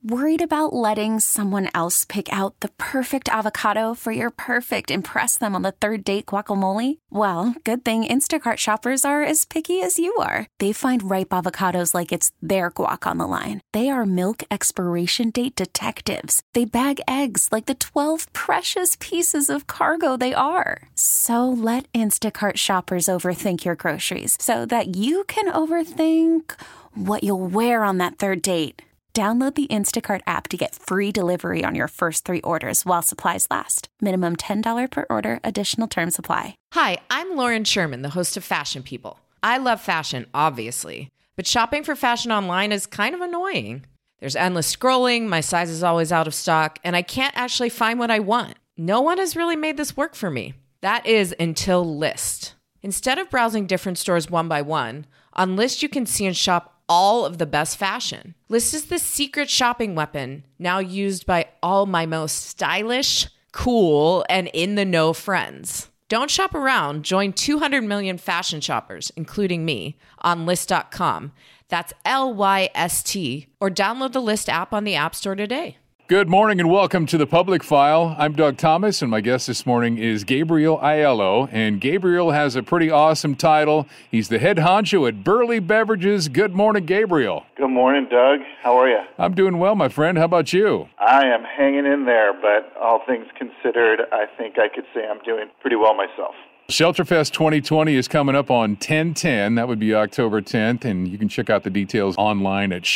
Worried about letting someone else pick out the perfect avocado for your perfect impress them on the third date guacamole? Well, good thing Instacart shoppers are as picky as you are. They find ripe avocados like it's their guac on the line. They are milk expiration date detectives. They bag eggs like the 12 precious pieces of cargo they are. So let Instacart shoppers overthink your groceries so that you can overthink what you'll wear on that third date. Download the Instacart app to get free delivery on your first 3 orders while supplies last. Minimum $10 per order. Additional terms apply. Hi, I'm Lauren Sherman, the host of Fashion People. I love fashion, obviously, but shopping for fashion online is kind of annoying. There's endless scrolling, my size is always out of stock, and I can't actually find what I want. No one has really made this work for me. That is until Lyst. Instead of browsing different stores one by one, on Lyst you can see and shop all of the best fashion. Lyst is the secret shopping weapon now used by all my most stylish, cool, and in-the-know friends. Don't shop around. Join 200 million fashion shoppers, including me, on Lyst.com. That's Lyst, or download the Lyst app on the App Store today. Good morning and welcome to The Public File. I'm Doug Thomas, and my guest this morning is Gabriel Aiello. And Gabriel has a pretty awesome title. He's the head honcho at Burley Beverages. Good morning, Gabriel. Good morning, Doug. How are you? I'm doing well, my friend. How about you? I am hanging in there, but all things considered, I think I could say I'm doing pretty well myself. Shelterfest 2020 is coming up on 10/10. That would be October 10th, and you can check out the details online at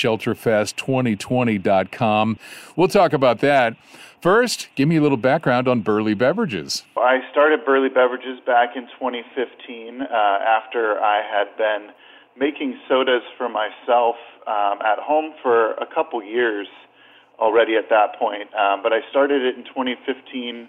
shelterfest2020.com. We'll talk about that. First, give me a little background on Burley Beverages. I started Burley Beverages back in 2015 after I had been making sodas for myself at home for a couple years already at that point. But I started it in 2015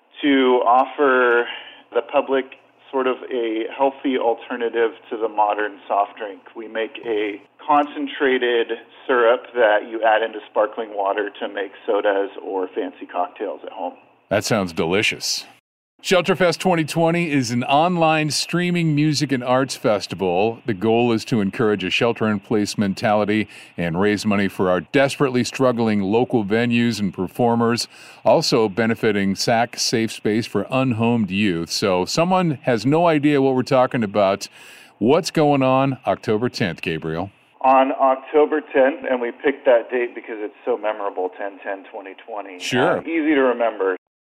to offer the public sort of a healthy alternative to the modern soft drink. We make a concentrated syrup that you add into sparkling water to make sodas or fancy cocktails at home. That sounds delicious. Shelterfest 2020 is an online streaming music and arts festival. The goal is to encourage a shelter-in-place mentality and raise money for our desperately struggling local venues and performers, also benefiting SAC Safe Space for Unhomed Youth. So someone has no idea what we're talking about. What's going on October 10th, Gabriel? On October 10th, and we picked that date because it's so memorable, 10/10/2020. Sure. Easy to remember.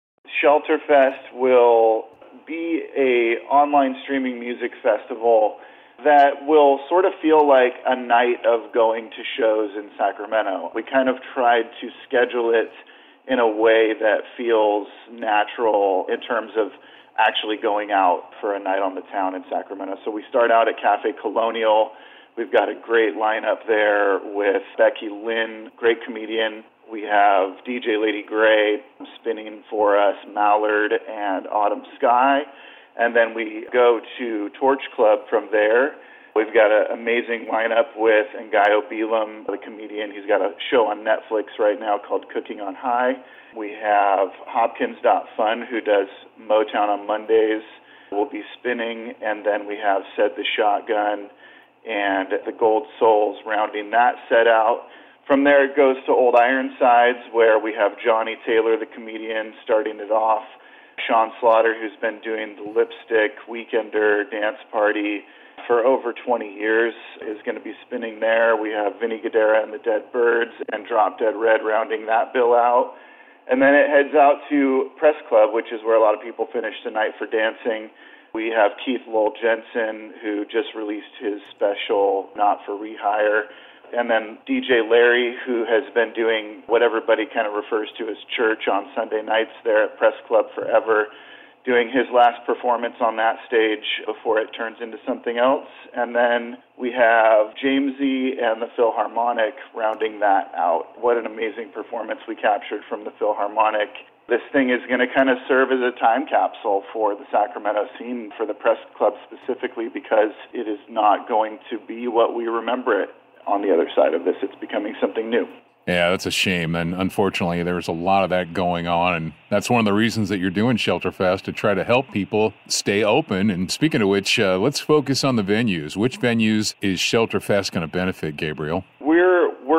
Shelterfest will be a online streaming music festival that will sort of feel like a night of going to shows in Sacramento. We kind of tried to schedule it in a way that feels natural in terms of actually going out for a night on the town in Sacramento. So we start out at Cafe Colonial. We've got a great lineup there with Becky Lynn, great comedian. We have DJ Lady Gray spinning for us, Mallard and Autumn Sky. And then we go to Torch Club from there. We've got an amazing lineup with Ngaio Belam, the comedian. He's got a show on Netflix right now called Cooking on High. We have Hopkins.Fun, who does Motown on Mondays. We'll be spinning. And then we have Said the Shotgun and the Gold Souls rounding that set out. From there, it goes to Old Ironsides, where we have Johnny Taylor, the comedian, starting it off. Sean Slaughter, who's been doing the Lipstick, Weekender, Dance Party for over 20 years, is going to be spinning there. We have Vinny Guidera and the Dead Birds and Drop Dead Red rounding that bill out. And then it heads out to Press Club, which is where a lot of people finish the night for dancing. We have Keith Lowell Jensen, who just released his special, Not for Rehire. And then DJ Larry, who has been doing what everybody kind of refers to as church on Sunday nights there at Press Club forever, doing his last performance on that stage before it turns into something else. And then we have Jamesy and the Philharmonic rounding that out. What an amazing performance we captured from the Philharmonic. This thing is going to kind of serve as a time capsule for the Sacramento scene, for the Press Club specifically, because it is not going to be what we remember it. On the other side of this, it's becoming something new. Yeah, that's a shame. And unfortunately, there's a lot of that going on. And that's one of the reasons that you're doing Shelterfest, to try to help people stay open. And speaking of which, let's focus on the venues. Which venues is Shelterfest going to benefit, Gabriel? We're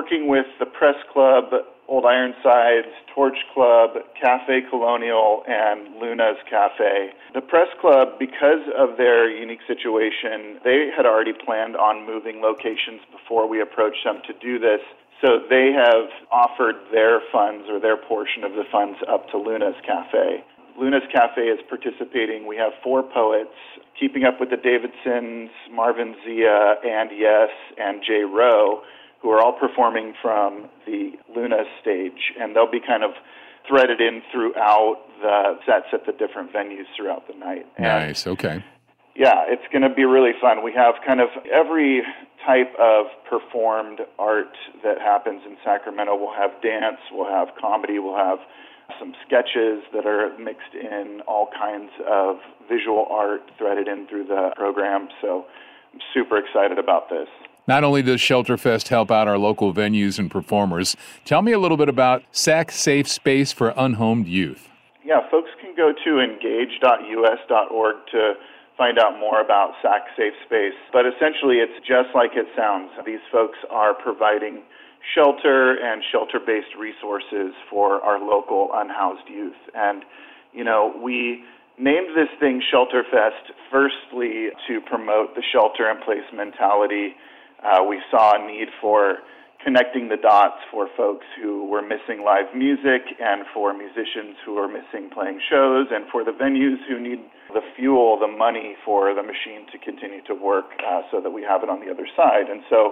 working with the Press Club, Old Ironsides, Torch Club, Cafe Colonial, and Luna's Cafe. The Press Club, because of their unique situation, they had already planned on moving locations before we approached them to do this. So they have offered their funds or their portion of the funds up to Luna's Cafe. Luna's Cafe is participating. We have 4 poets, Keeping Up with the Davidsons, Marvin Zia, and Yes, and Jay Rowe, who are all performing from the Luna stage, and they'll be kind of threaded in throughout the sets at the different venues throughout the night. Nice, okay. Yeah, it's going to be really fun. We have kind of every type of performed art that happens in Sacramento. We'll have dance, we'll have comedy, we'll have some sketches that are mixed in, all kinds of visual art threaded in through the program. So I'm super excited about this. Not only does ShelterFest help out our local venues and performers, tell me a little bit about Sac Safe Space for Unhomed Youth. Yeah, folks can go to engage.us.org to find out more about Sac Safe Space. But essentially, it's just like it sounds. These folks are providing shelter and shelter-based resources for our local unhoused youth. And, you know, we named this thing ShelterFest firstly to promote the shelter-in-place mentality. We saw a need for connecting the dots for folks who were missing live music and for musicians who are missing playing shows and for the venues who need the fuel, the money for the machine to continue to work so that we have it on the other side. And so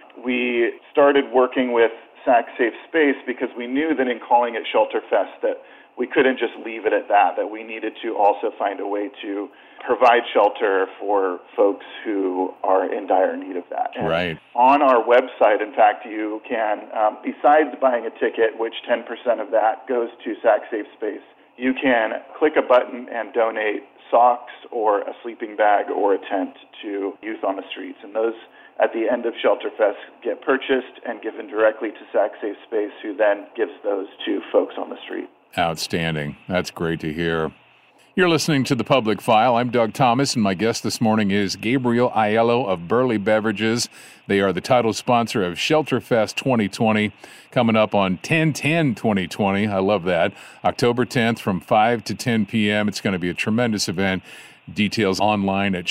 we started working with Sac Safe Space because we knew that in calling it ShelterFest that we couldn't just leave it at that we needed to also find a way to provide shelter for folks who are in dire need of that. And right. On our website, in fact, you can, besides buying a ticket, which 10% of that goes to Sac Safe Space, you can click a button and donate socks or a sleeping bag or a tent to youth on the streets. And those, at the end of ShelterFest, get purchased and given directly to Sac Safe Space, who then gives those to folks on the street. Outstanding. That's great to hear. You're listening to The Public File. I'm Doug Thomas, and my guest this morning is Gabriel Aiello of Burley Beverages. They are the title sponsor of ShelterFest 2020, coming up on 10/10/2020. I love that. October 10th from 5 to 10 p.m. It's going to be a tremendous event. Details online at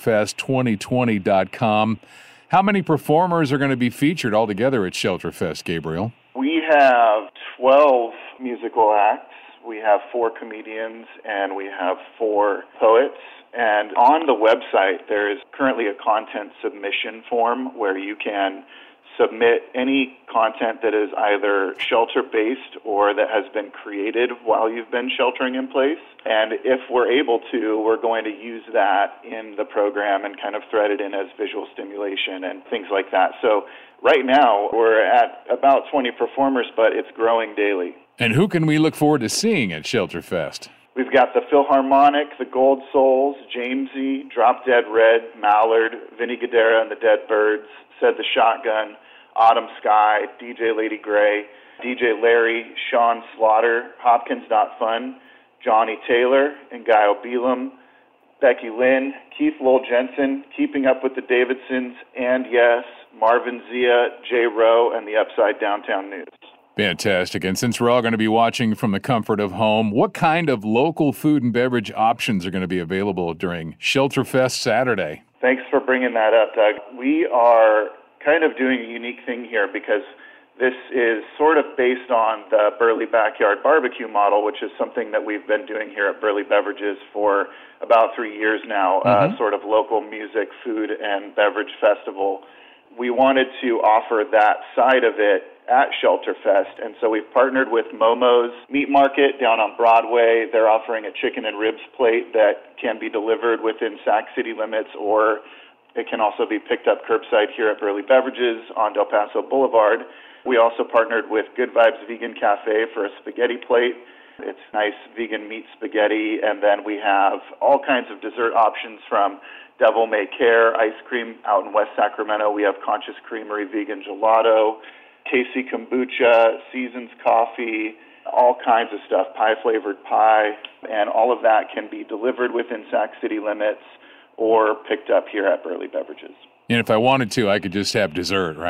shelterfest2020.com. How many performers are going to be featured altogether at ShelterFest, Gabriel? We have 12 musical acts. We have 4 comedians, and we have 4 poets. And on the website, there is currently a content submission form where you can submit any content that is either shelter-based or that has been created while you've been sheltering in place. And if we're able to, we're going to use that in the program and kind of thread it in as visual stimulation and things like that. So right now, we're at about 20 performers, but it's growing daily. And who can we look forward to seeing at ShelterFest? We've got the Philharmonic, the Gold Souls, Jamesy, Drop Dead Red, Mallard, Vinny Guidera and the Dead Birds, Said the Shotgun, Autumn Sky, DJ Lady Gray, DJ Larry, Sean Slaughter, Hopkins Not Fun, Johnny Taylor, and Guy Obelam, Becky Lynn, Keith Lowell Jensen, Keeping Up with the Davidsons, and yes, Marvin Zia, Jay Rowe, and the Upside Downtown News. Fantastic. And since we're all going to be watching from the comfort of home, what kind of local food and beverage options are going to be available during ShelterFest Saturday? Thanks for bringing that up, Doug. We are kind of doing a unique thing here because this is sort of based on the Burley Backyard Barbecue model, which is something that we've been doing here at Burley Beverages for about 3 years now, sort of local music, food, and beverage festival. We wanted to offer that side of it at ShelterFest, and so we've partnered with Momo's Meat Market down on Broadway. They're offering a chicken and ribs plate that can be delivered within Sac City limits, or it can also be picked up curbside here at Burley Beverages on Del Paso Boulevard. We also partnered with Good Vibes Vegan Cafe for a spaghetti plate. It's nice vegan meat spaghetti, and then we have all kinds of dessert options from Devil May Care ice cream out in West Sacramento. We have Conscious Creamery vegan gelato, Casey Kombucha, Seasons Coffee, all kinds of stuff, pie-flavored pie, and all of that can be delivered within Sac City limits or picked up here at Burley Beverages. And if I wanted to, I could just have dessert, right?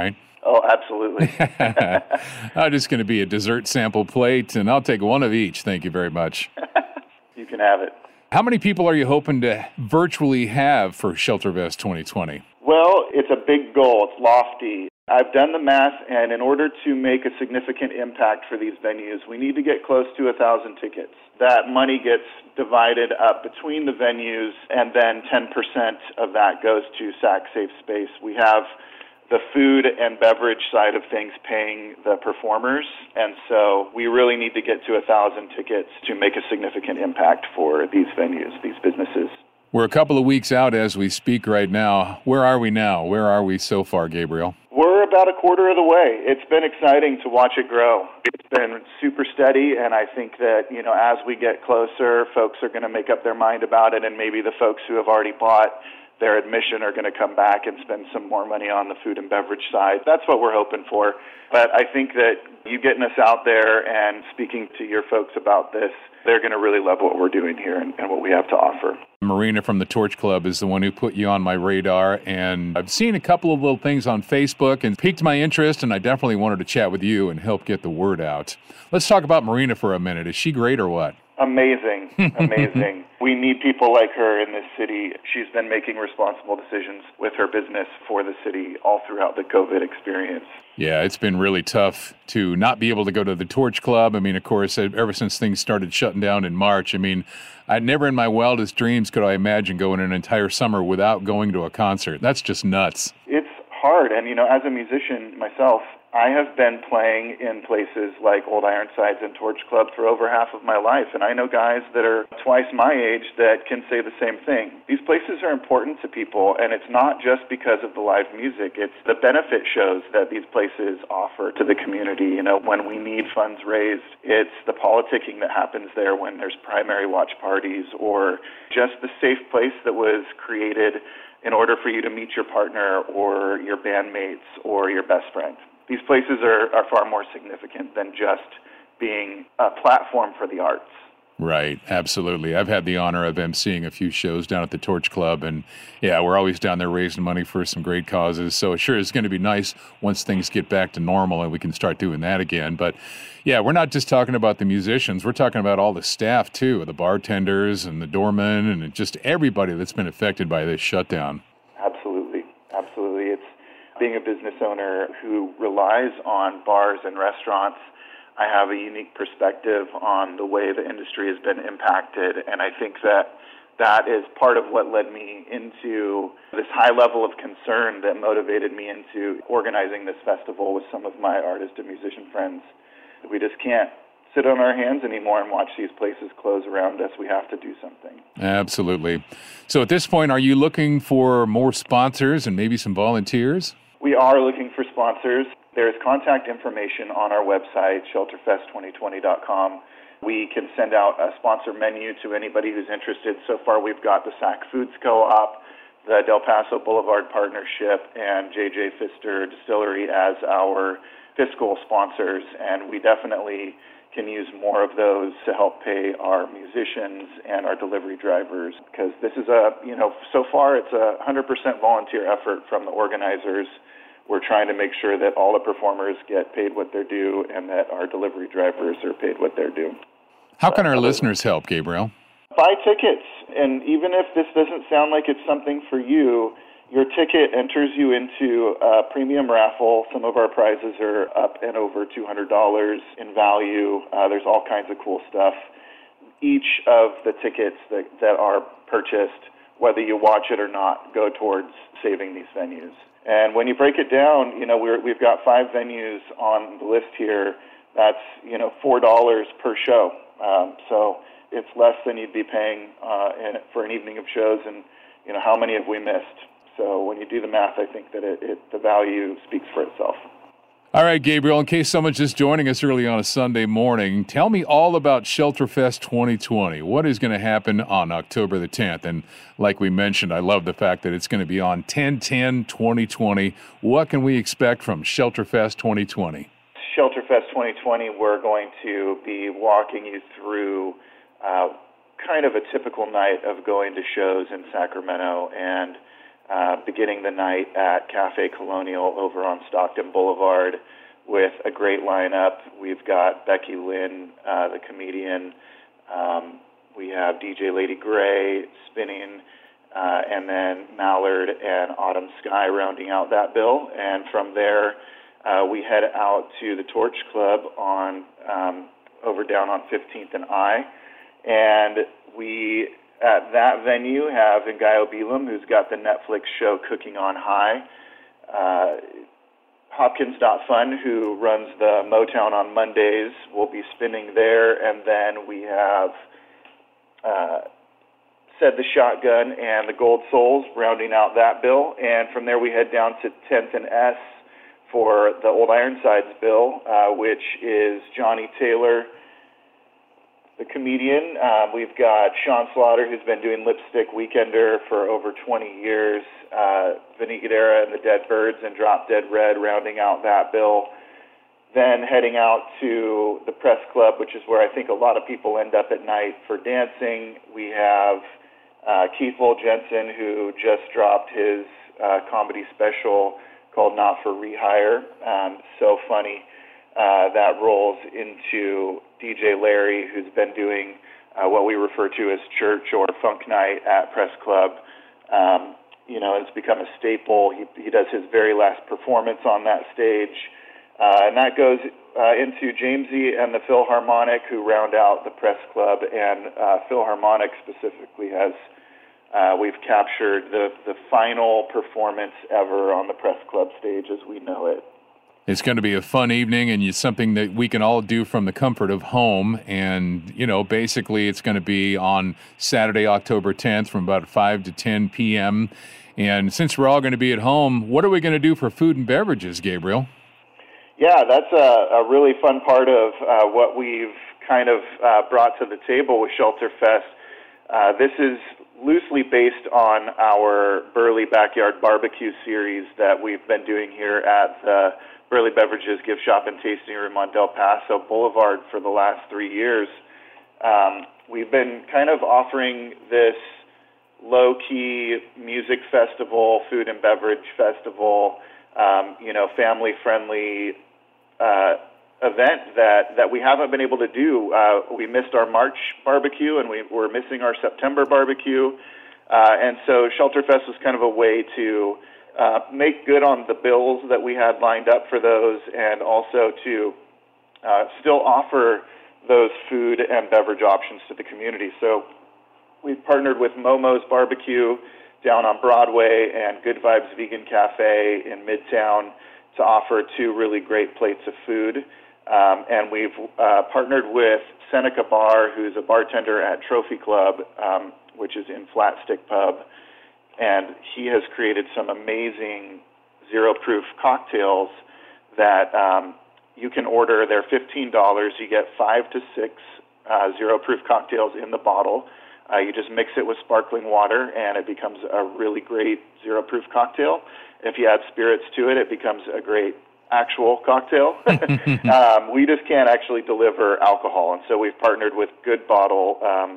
Oh, absolutely. I'm just going to be a dessert sample plate, and I'll take one of each. Thank you very much. You can have it. How many people are you hoping to virtually have for ShelterFest 2020? Well, it's a big goal. It's lofty. I've done the math, and in order to make a significant impact for these venues, we need to get close to 1,000 tickets. That money gets divided up between the venues, and then 10% of that goes to SAC Safe Space. We have the food and beverage side of things paying the performers, and so we really need to get to 1,000 tickets to make a significant impact for these venues, these businesses. We're a couple of weeks out as we speak right now. Where are we now? Where are we so far, Gabriel? We're about a quarter of the way. It's been exciting to watch it grow. It's been super steady, and I think that, as we get closer, folks are going to make up their mind about it, and maybe the folks who have already bought their admission are going to come back and spend some more money on the food and beverage side. That's what we're hoping for. But I think that you getting us out there and speaking to your folks about this, they're going to really love what we're doing here and what we have to offer. Marina from the Torch Club is the one who put you on my radar, and I've seen a couple of little things on Facebook and piqued my interest, and I definitely wanted to chat with you and help get the word out. Let's talk about Marina for a minute. Is she great or what? Amazing. We need people like her in this city. She's been making responsible decisions with her business for the city all throughout the COVID experience. Yeah, it's been really tough to not be able to go to the Torch Club. I mean, of course, ever since things started shutting down in March, I never in my wildest dreams could I imagine going an entire summer without going to a concert. That's just nuts. It's hard. And, as a musician myself, I have been playing in places like Old Ironsides and Torch Club for over half of my life, and I know guys that are twice my age that can say the same thing. These places are important to people, and it's not just because of the live music. It's the benefit shows that these places offer to the community. When we need funds raised, it's the politicking that happens there when there's primary watch parties, or just the safe place that was created in order for you to meet your partner or your bandmates or your best friend. These places are far more significant than just being a platform for the arts. Right, absolutely. I've had the honor of emceeing a few shows down at the Torch Club, and yeah, we're always down there raising money for some great causes. So sure, it's going to be nice once things get back to normal and we can start doing that again. But yeah, we're not just talking about the musicians. We're talking about all the staff too, the bartenders and the doormen and just everybody that's been affected by this shutdown. Absolutely. It's being a business owner who relies on bars and restaurants. I have a unique perspective on the way the industry has been impacted, and I think that is part of what led me into this high level of concern that motivated me into organizing this festival with some of my artist and musician friends. We just can't sit on our hands anymore and watch these places close around us. We have to do something. Absolutely. So at this point, are you looking for more sponsors and maybe some volunteers? We are looking for sponsors. There's contact information on our website, shelterfest2020.com. We can send out a sponsor menu to anybody who's interested. So far, we've got the Sac Foods Co-op, the Del Paso Boulevard Partnership, and J.J. Pfister Distillery as our fiscal sponsors, and we definitely can use more of those to help pay our musicians and our delivery drivers, because this is so far it's a 100% volunteer effort from the organizers. We're trying to make sure that all the performers get paid what they're due and that our delivery drivers are paid what they're due. How can our listeners help, Gabriel? Buy tickets, and even if this doesn't sound like it's something for you, your ticket enters you into a premium raffle. Some of our prizes are up and over $200 in value. There's all kinds of cool stuff. Each of the tickets that are purchased, whether you watch it or not, go towards saving these venues. And when you break it down, we've got 5 venues on the list here. That's, $4 per show. So it's less than you'd be paying for an evening of shows. And, how many have we missed? So when you do the math, I think that the value speaks for itself. All right, Gabriel, in case someone's just joining us early on a Sunday morning, tell me all about ShelterFest 2020. What is going to happen on October the 10th? And like we mentioned, I love the fact that it's going to be on 10/10/2020. What can we expect from ShelterFest 2020? ShelterFest 2020, we're going to be walking you through kind of a typical night of going to shows in Sacramento, and beginning the night at Cafe Colonial over on Stockton Boulevard with a great lineup. We've got Becky Lynn, the comedian. We have DJ Lady Gray spinning, and then Mallard and Autumn Sky rounding out that bill. And from there, we head out to the Torch Club on over down on 15th and I. And we, at that venue, have Ngaio Belam, who's got the Netflix show Cooking on High. Hopkins.Fun, who runs the Motown on Mondays, will be spinning there. And then we have Said the Shotgun and the Gold Souls rounding out that bill. And from there we head down to 10th and S for the Old Ironsides bill, which is Johnny Taylor, the comedian. We've got Sean Slaughter, who's been doing Lipstick Weekender for over 20 years. Vinny Guerrera and the Dead Birds and Drop Dead Red rounding out that bill. Then heading out to the Press Club, which is where I think a lot of people end up at night for dancing. We have Keith Lowell Jensen, who just dropped his comedy special called Not for Rehire. So funny. That rolls into DJ Larry, who's been doing what we refer to as church or funk night at Press Club. It's become a staple. He does his very last performance on that stage. And that goes into Jamesy and the Philharmonic, who round out the Press Club. And Philharmonic specifically has, we've captured the final performance ever on the Press Club stage as we know it. It's going to be a fun evening, and it's something that we can all do from the comfort of home. And, basically it's going to be on Saturday, October 10th from about 5 to 10 p.m. And since we're all going to be at home, what are we going to do for food and beverages, Gabriel? Yeah, that's a really fun part of what we've kind of brought to the table with Shelterfest. This is loosely based on our Burley Backyard Barbecue series that we've been doing here at the Burley Beverages Gift Shop and Tasting Room on Del Paso Boulevard for the last 3 years. We've been kind of offering this low-key music festival, food and beverage festival, family-friendly event that we haven't been able to do. We missed our March barbecue, and we're missing our September barbecue. And so Shelterfest was kind of a way to make good on the bills that we had lined up for those, and also to still offer those food and beverage options to the community. So we've partnered with Momo's Barbecue down on Broadway and Good Vibes Vegan Cafe in Midtown to offer 2 really great plates of food. And we've partnered with Seneca Bar, who's a bartender at Trophy Club, which is in Flat Stick Pub. And he has created some amazing zero-proof cocktails that you can order. They're $15. You get 5 to 6 zero-proof cocktails in the bottle. You just mix it with sparkling water, and it becomes a really great zero-proof cocktail. If you add spirits to it, it becomes a great actual cocktail. We just can't actually deliver alcohol, and so we've partnered with Good Bottle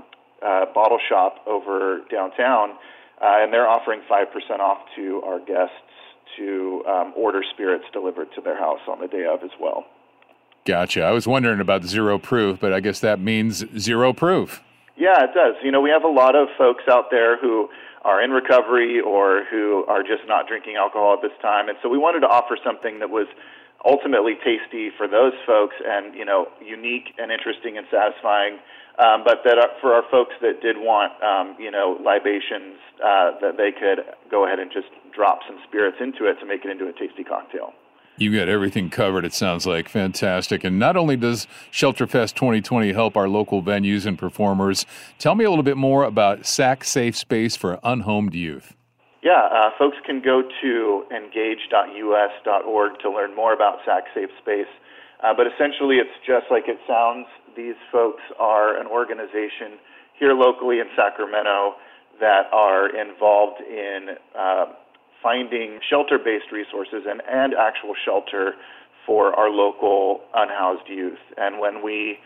Shop over downtown, and they're offering 5% off to our guests to order spirits delivered to their house on the day of as well. Gotcha. I was wondering about zero proof, but I guess that means zero proof. Yeah, it does. We have a lot of folks out there who are in recovery or who are just not drinking alcohol at this time. And so we wanted to offer something that was ultimately tasty for those folks and, unique and interesting and satisfying, but that for our folks that did want, libations, that they could go ahead and just drop some spirits into it to make it into a tasty cocktail. You got everything covered, it sounds like. Fantastic. And not only does Shelterfest 2020 help our local venues and performers, tell me a little bit more about SAC Safe Space for Unhomed Youth. Yeah, folks can go to engage.us.org to learn more about SAC Safe Space. But essentially, it's just like it sounds. These folks are an organization here locally in Sacramento that are involved in finding shelter-based resources and actual shelter for our local unhoused youth. And when we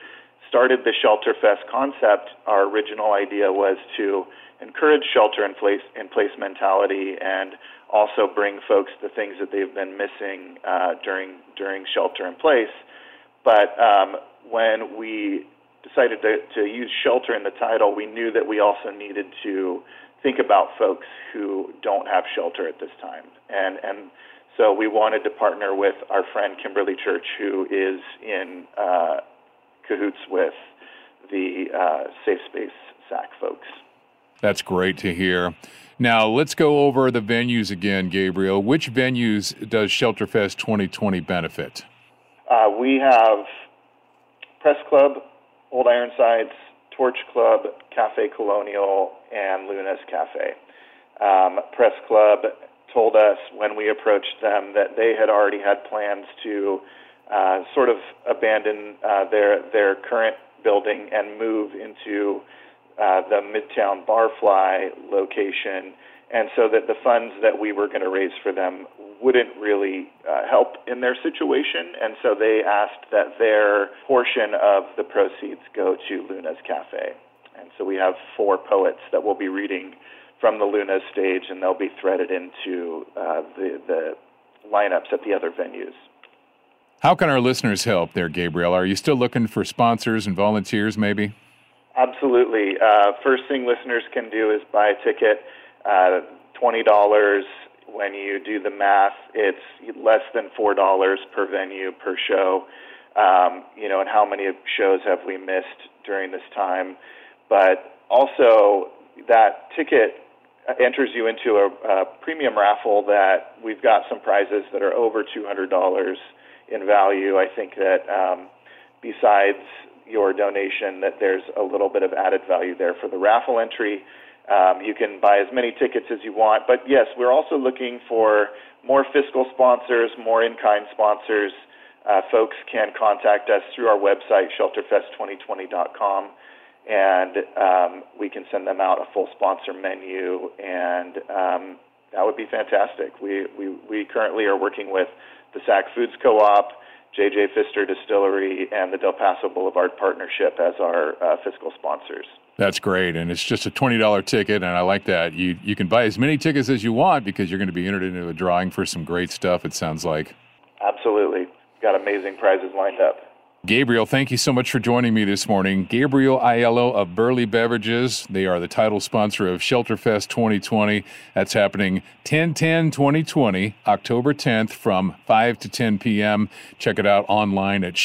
started the ShelterFest concept, our original idea was to encourage shelter-in-place mentality and also bring folks the things that they've been missing during shelter-in-place. But when we decided to use shelter in the title, we knew that we also needed to think about folks who don't have shelter at this time. And so we wanted to partner with our friend Kimberly Church, who is in cahoots with the Safe Space SAC folks. That's great to hear. Now, let's go over the venues again, Gabriel. Which venues does ShelterFest 2020 benefit? We have Press Club, Old Ironsides, Torch Club, Cafe Colonial, and Luna's Cafe. Press Club told us when we approached them that they had already had plans to sort of abandon their current building and move into the Midtown Barfly location, and so that the funds that we were going to raise for them wouldn't really help in their situation, and so they asked that their portion of the proceeds go to Luna's Cafe. And so we have 4 poets that will be reading from the Luna stage, and they'll be threaded into the lineups at the other venues. How can our listeners help there, Gabriel? Are you still looking for sponsors and volunteers, maybe? Absolutely. First thing listeners can do is buy a ticket, $20. When you do the math, it's less than $4 per venue, per show. And how many shows have we missed during this time? But also, that ticket enters you into a premium raffle that we've got some prizes that are over $200 in value. I think that besides your donation, that there's a little bit of added value there for the raffle entry. You can buy as many tickets as you want. But yes, we're also looking for more fiscal sponsors, more in-kind sponsors. Folks can contact us through our website, shelterfest2020.com, and we can send them out a full sponsor menu, and that would be fantastic. We currently are working with the Sac Foods Co-op, J.J. Pfister Distillery, and the Del Paso Boulevard Partnership as our fiscal sponsors. That's great, and it's just a $20 ticket, and I like that. You can buy as many tickets as you want because you're going to be entered into a drawing for some great stuff, it sounds like. Absolutely. Got amazing prizes lined up. Gabriel, thank you so much for joining me this morning. Gabriel Aiello of Burley Beverages. They are the title sponsor of ShelterFest 2020. That's happening 10/10/2020, October 10th from 5 to 10 p.m. Check it out online at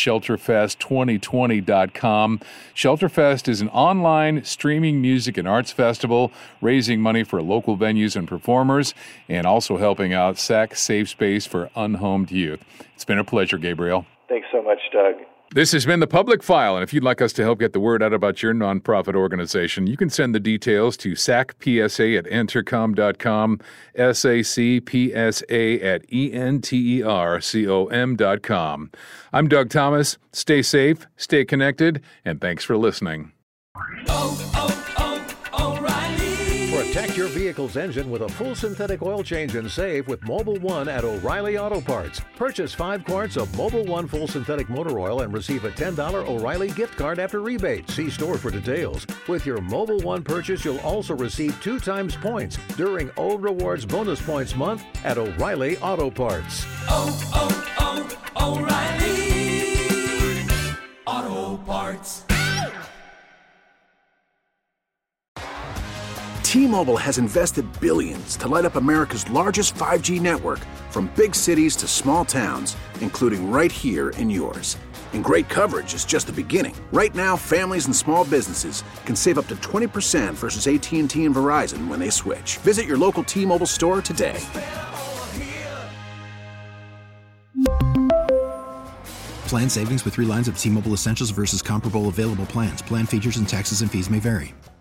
shelterfest2020.com. ShelterFest is an online streaming music and arts festival, raising money for local venues and performers, and also helping out SAC Safe Space for unhomed youth. It's been a pleasure, Gabriel. Thanks so much, Doug. This has been The Public File, and if you'd like us to help get the word out about your nonprofit organization, you can send the details to sacpsa@entercom.com, sacpsa@entercom.com. I'm Doug Thomas. Stay safe, stay connected, and thanks for listening. Protect your vehicle's engine with a full synthetic oil change and save with Mobil 1 at O'Reilly Auto Parts. Purchase 5 quarts of Mobil 1 full synthetic motor oil and receive a $10 O'Reilly gift card after rebate. See store for details. With your Mobil 1 purchase, you'll also receive 2 times points during Old Rewards Bonus Points Month at O'Reilly Auto Parts. O'Reilly Auto Parts. T-Mobile has invested billions to light up America's largest 5G network, from big cities to small towns, including right here in yours. And great coverage is just the beginning. Right now, families and small businesses can save up to 20% versus AT&T and Verizon when they switch. Visit your local T-Mobile store today. Plan savings with 3 lines of T-Mobile Essentials versus comparable available plans. Plan features and taxes and fees may vary.